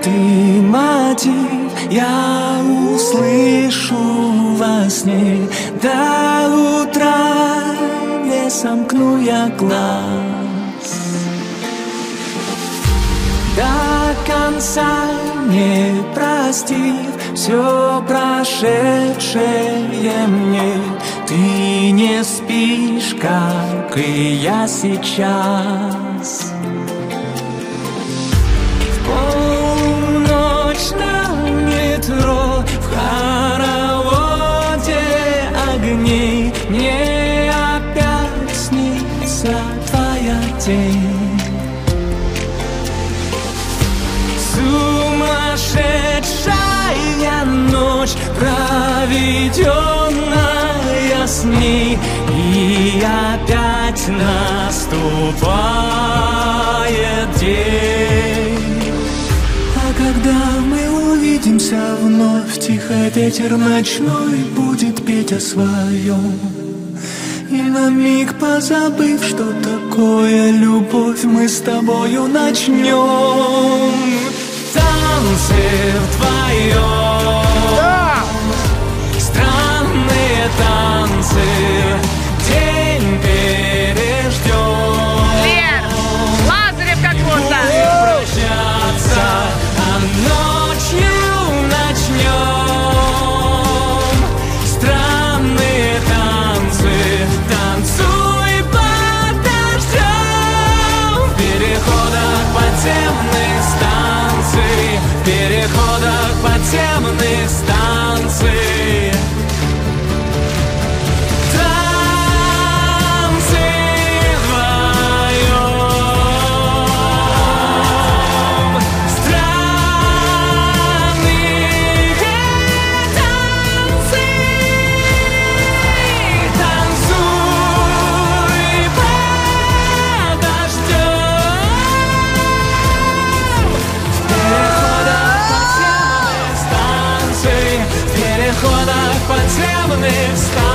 ты мотив, я услышу во сне. До утра не сомкну я глаз, до конца не простив все прошедшее мне. Ты не спишь, как и я сейчас. В полночь на метро, в хороводе огней, мне опять снится твоя тень. Сумасшедшая ночь, проведенная с ней, и опять наступает день. А когда мы увидимся вновь, тихо ветер ночной будет петь о своем. И на миг позабыв, что такое любовь, мы с тобою начнем танцы вдвоем. Странные танцы, день переждем. Лер, Лазарев как будто. Прощаться, а ночью начнем странные танцы. Танцуй под дождем в переходах подземных станций, в переходах подземных станций. Танцы вдвоем, странные танцы. Танцуй под дождем в переходах подземных станций, в переходах подземных станций.